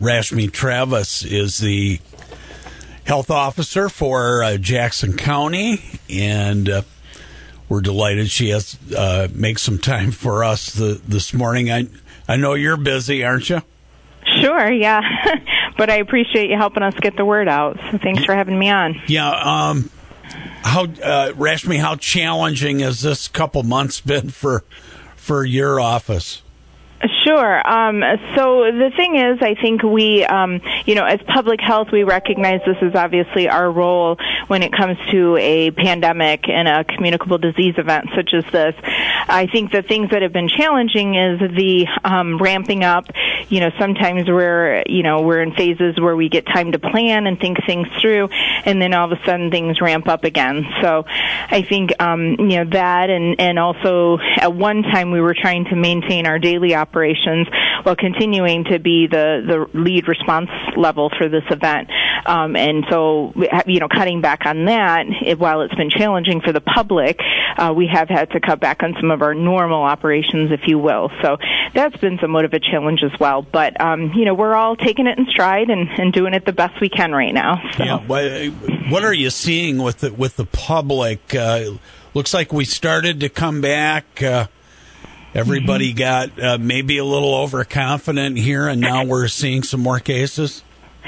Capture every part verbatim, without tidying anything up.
Rashmi Travis is the health officer for uh, Jackson County, and uh, we're delighted she has uh, make some time for us the, this morning. I I know you're busy, aren't you? Sure, yeah. But I appreciate you helping us get the word out. So thanks for having me on. Yeah. Um, how, uh, Rashmi, how challenging has this couple months been for for your office? Sure. Um, so the thing is, I think we, um, you know, as public health, we recognize this is obviously our role when it comes to a pandemic and a communicable disease event such as this. I think the things that have been challenging is the um, ramping up. You know, sometimes we're, you know, we're in phases where we get time to plan and think things through, and then all of a sudden things ramp up again. So I think, um, you know, that and, and also at one time we were trying to maintain our daily operations while continuing to be the, the lead response level for this event. Um, and so, you know, cutting back on that, it, while it's been challenging for the public, uh, we have had to cut back on some of our normal operations, if you will. So that's been somewhat of a challenge as well. But, um, you know, we're all taking it in stride and, and doing it the best we can right now. So. Yeah. What are you seeing with the, with the public? Uh, looks like we started to come back. Uh, everybody mm-hmm. got uh, maybe a little overconfident here, and now we're seeing some more cases.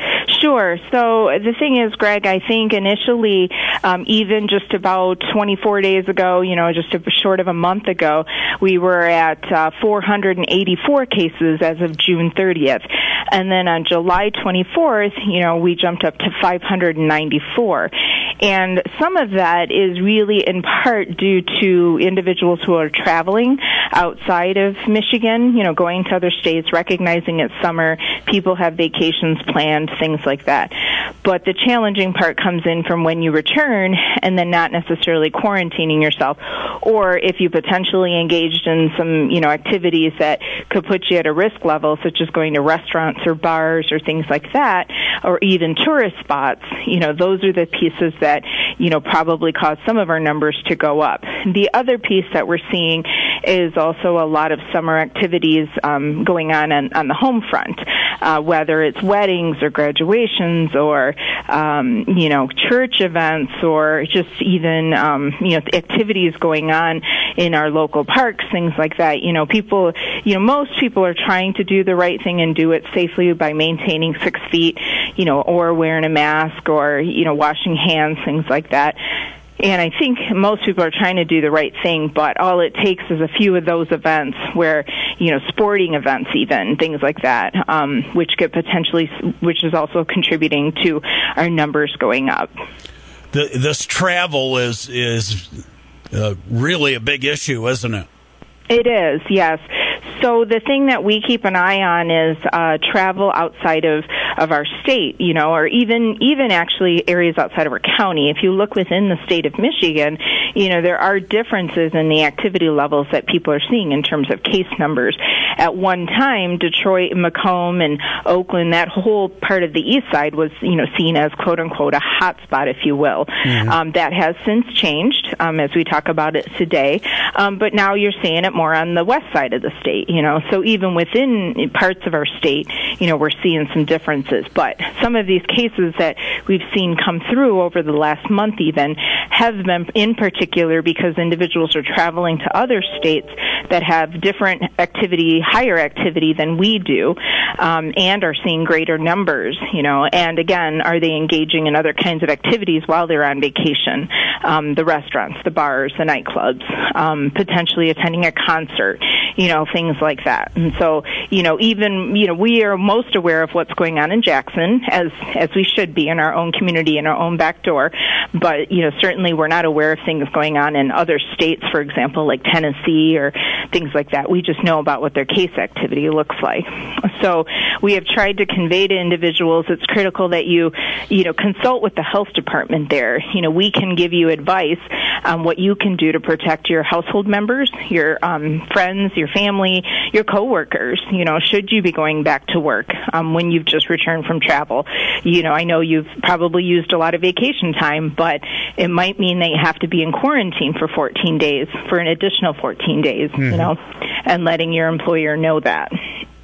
Sure. So the thing is, Greg, I think initially, um, even just about twenty-four days ago, you know, just a, short of a month ago, we were at uh, four hundred eighty-four cases as of June thirtieth. And then on July twenty-fourth, you know, we jumped up to five hundred ninety-four. And some of that is really in part due to individuals who are traveling outside of Michigan, you know, going to other states, recognizing it's summer, people have vacations planned, things like that. But the challenging part comes in from when you return and then not necessarily quarantining yourself, or if you potentially engaged in some, you know, activities that could put you at a risk level, such as going to restaurants or bars or things like that, or even tourist spots. You know, those are the pieces that, you know, probably cause some of our numbers to go up. The other piece that we're seeing is also a lot of summer activities um, going on, on on the home front, uh, whether it's weddings or graduations or, um, you know, church events or just even, um, you know, activities going on in our local parks, things like that. You know, people, you know, most people are trying to do the right thing and do it safely by maintaining six feet, you know, or wearing a mask or, you know, washing hands, things like that. And I think most people are trying to do the right thing, but all it takes is a few of those events where, you know, sporting events even, things like that, um, which could potentially, which is also contributing to our numbers going up. The, this travel is, is uh, really a big issue, isn't it? It is, yes. So the thing that we keep an eye on is uh, travel outside of, of our state, you know, or even even actually areas outside of our county. If you look within the state of Michigan, you know, there are differences in the activity levels that people are seeing in terms of case numbers. At one time, Detroit, Macomb, and Oakland, that whole part of the east side was, you know, seen as quote-unquote a hot spot, if you will. Mm-hmm. Um, that has since changed, um, as we talk about it today. Um, but now you're seeing it more on the west side of the state, you know. So even within parts of our state, you know, we're seeing some differences. But some of these cases that we've seen come through over the last month even have been in particular because individuals are traveling to other states that have different activity, higher activity than we do, um, and are seeing greater numbers, you know. And again, are they engaging in other kinds of activities while they're on vacation? Um, the restaurants, the bars, the nightclubs, um, potentially attending a concert, you know, things like that. And so, you know, even, you know, we are most aware of what's going on in Jackson, as as we should be in our own community, in our own back door. But, you know, certainly we're not aware of things going on in other states, for example, like Tennessee or things like that. We just know about what their case activity looks like. So we have tried to convey to individuals it's critical that you, you know, consult with the health department there. You know, we can give you advice on what you can do to protect your household members, your um, friends, your family, your coworkers. You know, should you be going back to work um, when you've just returned from travel? You know, I know you've probably used a lot of vacation time, but it might mean that you have to be in quarantine for fourteen days, for an additional fourteen days, mm-hmm. you know, and letting your employer know that.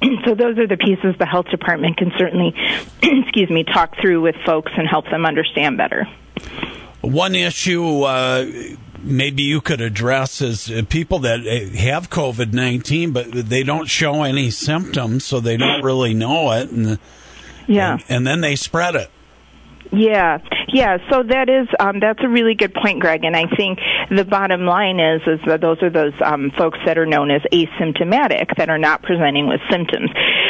So those are the pieces the health department can certainly, excuse me, talk through with folks and help them understand better. One issue uh, maybe you could address is people that have COVID nineteen, but they don't show any symptoms, so they don't really know it, and yeah, and, and then they spread it. Yeah, yeah. So that is um, that's a really good point, Greg. And I think the bottom line is is that those are those um, folks that are known as asymptomatic, that are not presenting with symptoms.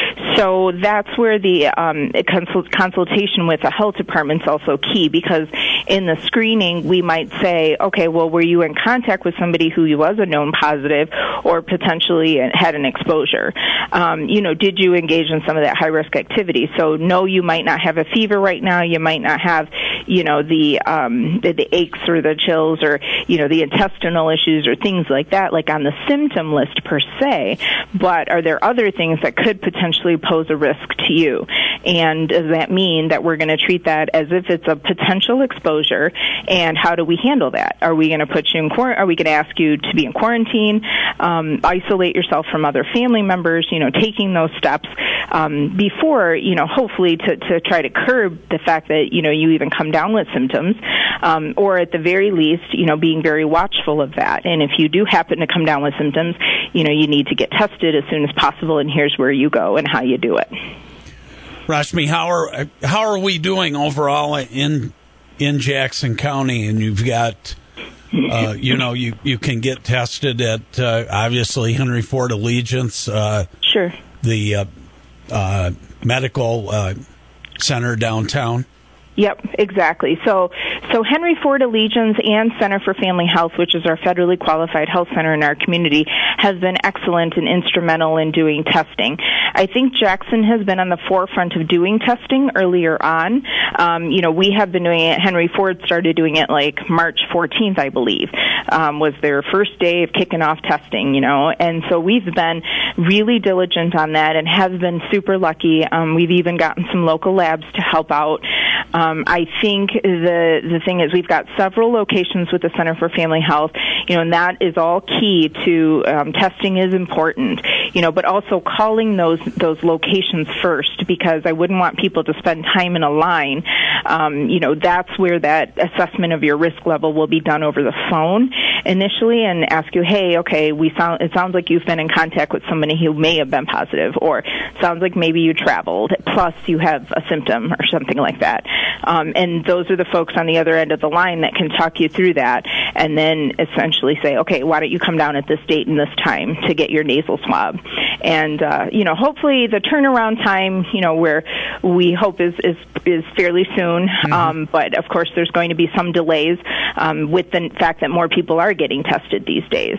So that's where the um, consult- consultation with the health department is also key, because in the screening we might say, okay, well, were you in contact with somebody who was a known positive or potentially had an exposure? Um, you know, did you engage in some of that high risk activity? So no, you might not have a fever right now. You might not have, you know, the, um, the the aches or the chills or, you know, the intestinal issues or things like that, like on the symptom list per se. But are there other things that could potentially pose a risk to you? And does that mean that we're going to treat that as if it's a potential exposure? And how do we handle that? Are we going to put you in quarantine? Are we going to ask you to be in quarantine, um, isolate yourself from other family members? You know, taking those steps um, before, you know, hopefully to, to try to curb the fact that, you know, you even come down with symptoms, um, or at the very least, you know, being very watchful of that. And if you do happen to come down with symptoms, you know, you need to get tested as soon as possible, and here's where you go and how you do it. Rashmi, how are how are we doing overall in in Jackson County? And you've got, uh, you know, you, you can get tested at uh, obviously Henry Ford Allegiance, uh, sure, the uh, uh, medical uh, center downtown. Yep, exactly. So, so Henry Ford Allegiance and Center for Family Health, which is our federally qualified health center in our community, has been excellent and instrumental in doing testing. I think Jackson has been on the forefront of doing testing earlier on. Um, you know, we have been doing it. Henry Ford started doing it like March fourteenth, I believe, um, was their first day of kicking off testing, you know, and so we've been really diligent on that and have been super lucky. Um, we've even gotten some local labs to help out. Um, I think the the thing is we've got several locations with the Center for Family Health, you know, and that is all key to um, testing is important, you know, but also calling those those locations first, because I wouldn't want people to spend time in a line. Um, you know, that's where that assessment of your risk level will be done over the phone initially, and ask you, hey, okay, we sound it sounds like you've been in contact with somebody who may have been positive, or sounds like maybe you traveled, plus you have a symptom or something like that. Um, and those are the folks on the other end of the line that can talk you through that, and then essentially say, okay, why don't you come down at this date and this time to get your nasal swab? And, uh, you know, hopefully the turnaround time, you know, where we hope is, is, is fairly soon. Mm-hmm. Um, but, of course, there's going to be some delays um, with the fact that more people are getting tested these days.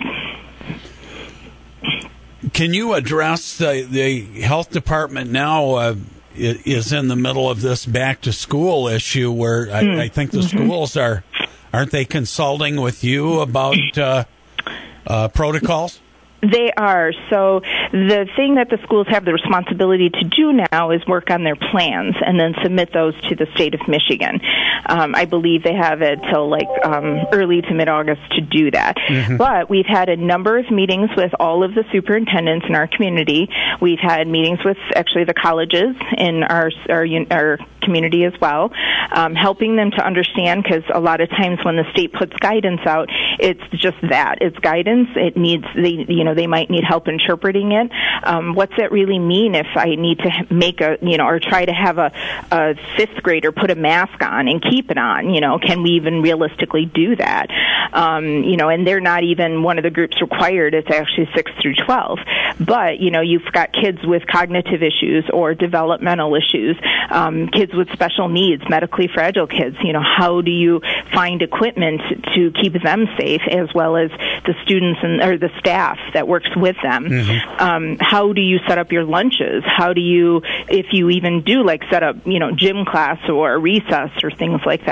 Can you address the, the health department now uh, is in the middle of this back-to-school issue where I, mm. I think the mm-hmm. schools are, aren't they consulting with you about uh, uh, protocols? They are. So the thing that the schools have the responsibility to do now is work on their plans and then submit those to the state of Michigan. Um, I believe they have it till like um, early to mid-August to do that. Mm-hmm. But we've had a number of meetings with all of the superintendents in our community. We've had meetings with actually the colleges in our our, our community as well, um, helping them to understand, because a lot of times when the state puts guidance out, it's just that. It's guidance. It needs, they, you know, they might need help interpreting it. Um, what's that really mean if I need to make a, you know, or try to have a, a fifth grader put a mask on and keep it on? You know, can we even realistically do that? Um, you know, and they're not even one of the groups required. It's actually six through twelve. But, you know, you've got kids with cognitive issues or developmental issues, um, kids with special needs, medically fragile kids. You know, how do you find equipment to keep them safe, as well as the students and or the staff that works with them? Mm-hmm. Um, how do you set up your lunches? How do you, if you even do like set up, you know, gym class or recess or things like that?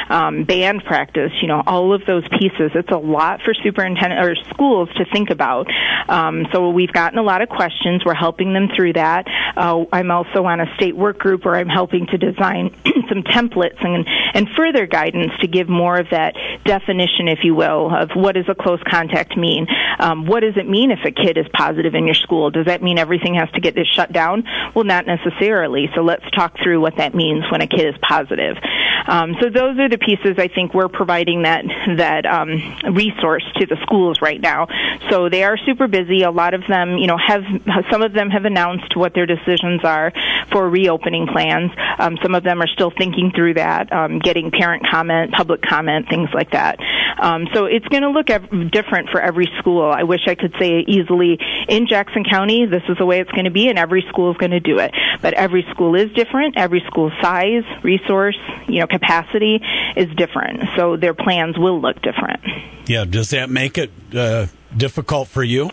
um, band practice, you know, all of those pieces. It's a lot for superintendent or schools to think about. Um, so we've gotten a lot of questions. We're helping them through that. Uh, I'm also on a state work group where I'm helping to design some templates and, and further guidance to give more of that definition, if you will, of what does a close contact mean? Um, what does it mean if a kid is positive in your school? Does that mean everything has to get shut down? Well, not necessarily. So let's talk through what that means when a kid is positive. Um, so those are the pieces I think we're providing that that um, resource to the schools right now. So they are super busy. A lot of them, you know, have some of them have announced what their decisions are for reopening plans. Um, some of them are still thinking through that, um, getting parent comment, public comment, things like that. Um, so it's going to look ev- different for every school. I wish I could say easily in Jackson County, this is the way it's going to be, and every school is going to do it. But every school is different. Every school size, resource, you know, capacity is different. So their plans will look different. Yeah. Does that make it uh, difficult for you?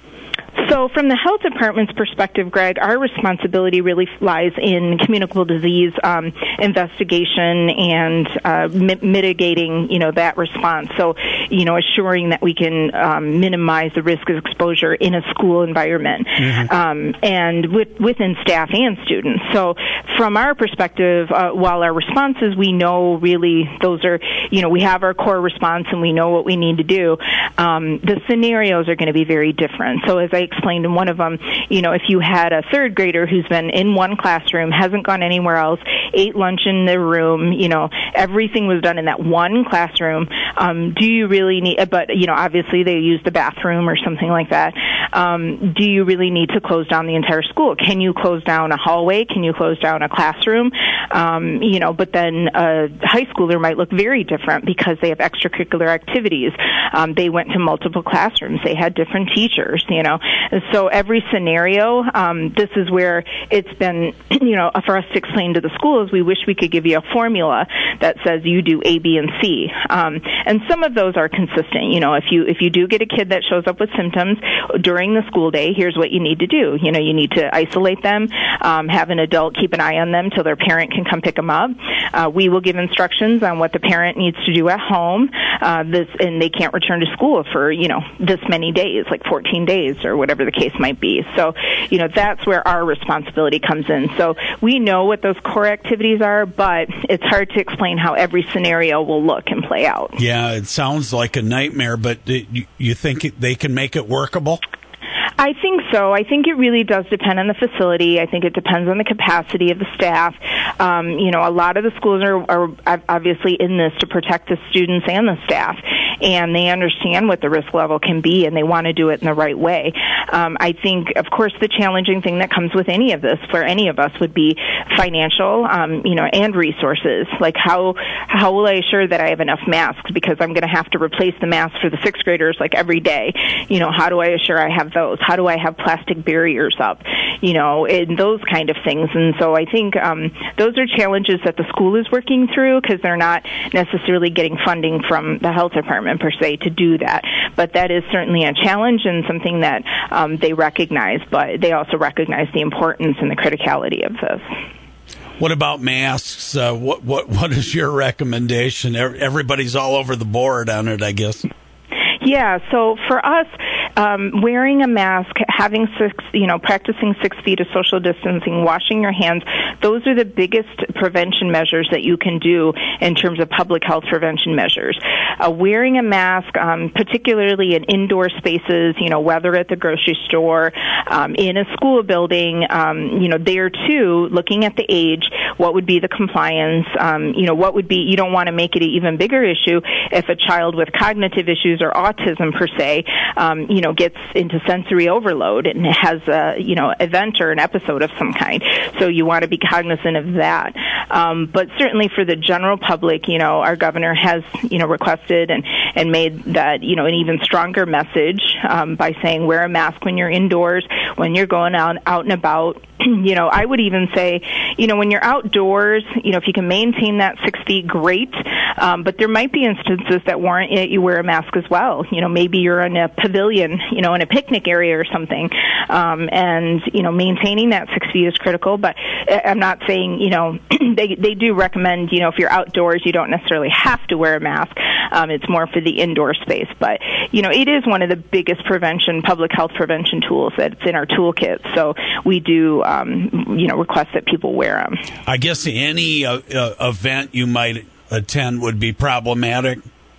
So from the health department's perspective, Greg, our responsibility really lies in communicable disease um, investigation and uh, mi- mitigating, you know, that response. So, you know, assuring that we can um, minimize the risk of exposure in a school environment mm-hmm. um, and with, within staff and students. So from our perspective, uh, while our responses, we know really those are, you know, we have our core response and we know what we need to do. Um, the scenarios are going to be very different. So as I explained in one of them, you know, if you had a third grader who's been in one classroom, hasn't gone anywhere else, ate lunch in their room, you know, everything was done in that one classroom, um, do you really need, but, you know, obviously they use the bathroom or something like that, um, do you really need to close down the entire school? Can you close down a hallway? Can you close down a classroom? Um, you know, but then a high schooler might look very different because they have extracurricular activities. Um, they went to multiple classrooms. They had different teachers, you know. So every scenario, um, this is where it's been, you know, for us to explain to the schools, we wish we could give you a formula that says you do A, B, and C. Um, and some of those are consistent. You know, if you if you do get a kid that shows up with symptoms during the school day, here's what you need to do. You know, you need to isolate them, um, have an adult keep an eye on them till their parent can come pick them up. Uh, we will give instructions on what the parent needs to do at home. Uh, this and they can't return to school for, you know, this many days, like fourteen days or whatever the case might be. So, you know, that's where our responsibility comes in. So we know what those core activities are, but it's hard to explain how every scenario will look and play out. Yeah, it sounds like a nightmare, but you, you think they can make it workable? I think so. I think it really does depend on the facility. I think it depends on the capacity of the staff. Um, you know, a lot of the schools are, are obviously in this to protect the students and the staff, and they understand what the risk level can be, and they want to do it in the right way. Um, I think, of course, the challenging thing that comes with any of this for any of us would be financial, um, you know, and resources. Like how how will I assure that I have enough masks because I'm going to have to replace the masks for the sixth graders like every day? You know, how do I assure I have those? How do I have plastic barriers up? You know, and those kind of things. And so I think um, those are challenges that the school is working through because they're not necessarily getting funding from the health department per se to do that. But that is certainly a challenge and something that um, they recognize, but they also recognize the importance and the criticality of this. What about masks? Uh, what what what is your recommendation? Everybody's all over the board on it, I guess. Yeah, so for us, um, wearing a mask, having six, you know, practicing six feet of social distancing, washing your hands, those are the biggest prevention measures that you can do in terms of public health prevention measures. Uh, wearing a mask, um, particularly in indoor spaces, you know, whether at the grocery store, um, in a school building, um, you know, there too, looking at the age, what would be the compliance, um, you know, what would be, you don't want to make it an even bigger issue if a child with cognitive issues or autism per se, um, you know, gets into sensory overload and has a, you know, event or an episode of some kind. So you want to be cognizant of that. Um, but certainly for the general public, you know, our governor has, you know, requested and, and made that, you know, an even stronger message um, by saying wear a mask when you're indoors, when you're going out, out and about. You know, I would even say, you know, when you're outdoors, you know, if you can maintain that six feet, great. Um, but there might be instances that warrant it, you wear a mask as well. You know, maybe you're in a pavilion, you know, in a picnic area or something. Um, and, you know, maintaining that six feet is critical. But I'm not saying, you know, they, they do recommend, you know, if you're outdoors, you don't necessarily have to wear a mask. Um, it's more for the indoor space. But, you know, it is one of the biggest prevention, public health prevention tools that's in our toolkit. So we do, um, you know, request that people wear them. I guess any uh, uh, event you might attend would be problematic.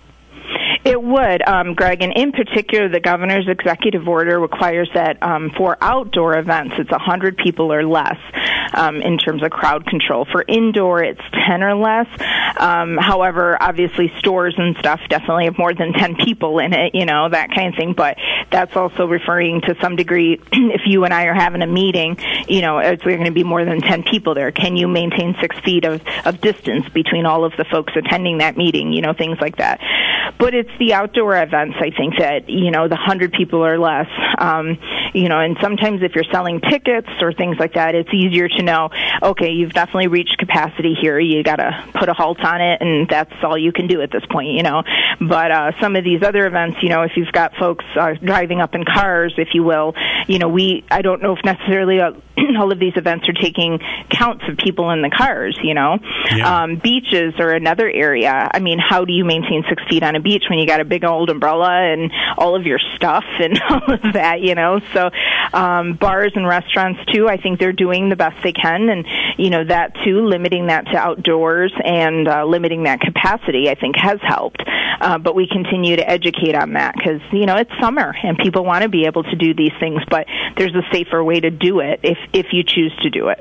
It would, um, Greg, and in particular, the governor's executive order requires that um, for outdoor events, it's one hundred people or less um, in terms of crowd control. For indoor, it's ten or less. Um, however, obviously, stores and stuff definitely have more than ten people in it, you know, that kind of thing. But that's also referring to some degree, if you and I are having a meeting, you know, is there going to be more than ten people there? Can you maintain six feet of, of distance between all of the folks attending that meeting, you know, things like that. But it's the outdoor events, I think, that, you know, the one hundred people or less, um, you know, and sometimes if you're selling tickets or things like that, it's easier to know, okay, you've definitely reached capacity here. You got to put a halt on it, and that's all you can do at this point, you know. But uh, some of these other events, you know, if you've got folks uh, driving up in cars, if you will, you know, we, I don't know if necessarily uh, all of these events are taking counts of people in the cars, you know. Yeah. Um, beaches are another area. I mean, how do you maintain six feet on a beach when you got a big old umbrella and all of your stuff and all of that, you know? So um, bars and restaurants, too, I think they're doing the best they can. And, you know, that, too, limiting that to outdoors and uh, limiting that capacity, I think, has helped. Uh, but we continue to educate on that because, you know, it's summer and people want to be able to do these things, but there's a safer way to do it if, if you choose to do it.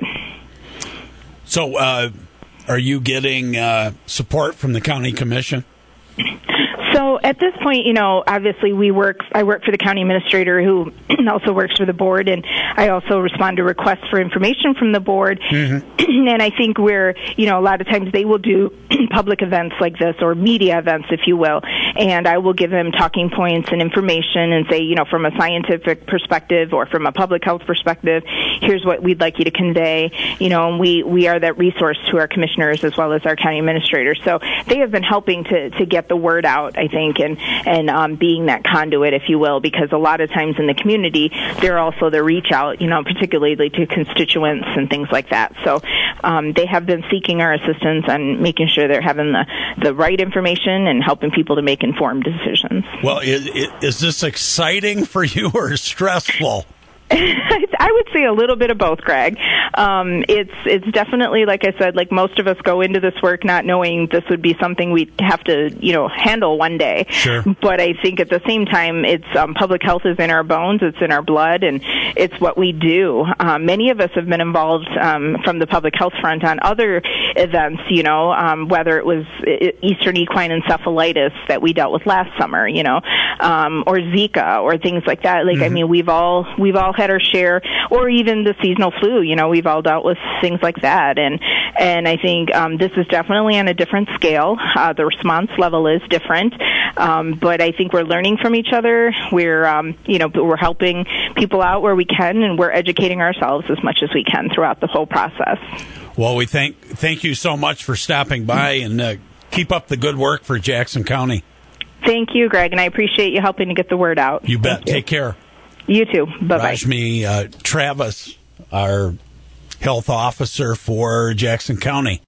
So uh, are you getting uh, support from the county commission? So at this point, you know, obviously we work, I work for the county administrator who also works for the board, and I also respond to requests for information from the board. Mm-hmm. And I think we're, you know, a lot of times they will do public events like this or media events, if you will, and I will give them talking points and information and say, you know, from a scientific perspective or from a public health perspective, here's what we'd like you to convey, you know, and we, we are that resource to our commissioners as well as our county administrators. So they have been helping to, to get the word out, I think, and, and um, being that conduit, if you will, because a lot of times in the community, they're also the reach out, you know, particularly to constituents and things like that. So um, they have been seeking our assistance and making sure they're having the, the right information and helping people to make informed decisions. Well, is, is this exciting for you or stressful? I would say a little bit of both, Greg. Um, it's it's definitely, like I said, like most of us go into this work not knowing this would be something we'd have to, you know, handle one day. Sure. But I think at the same time, it's um, public health is in our bones, it's in our blood, and it's what we do. Um, many of us have been involved um, from the public health front on other events, you know, um, whether it was Eastern equine encephalitis that we dealt with last summer, you know, um, or Zika or things like that. Like, mm-hmm. I mean, we've all we've all had our share, or even the seasonal flu, you know, we've all dealt with things like that. And and I think um, this is definitely on a different scale. Uh, the response level is different. Um, but I think we're learning from each other. We're, um, you know, we're helping people out where we can, and we're educating ourselves as much as we can throughout the whole process. Well, we thank thank you so much for stopping by, and uh, keep up the good work for Jackson County. Thank you, Greg, and I appreciate you helping to get the word out. You bet. Thank you. Take care. You too. Bye-bye. Rajmi uh, Travis, our health officer for Jackson County.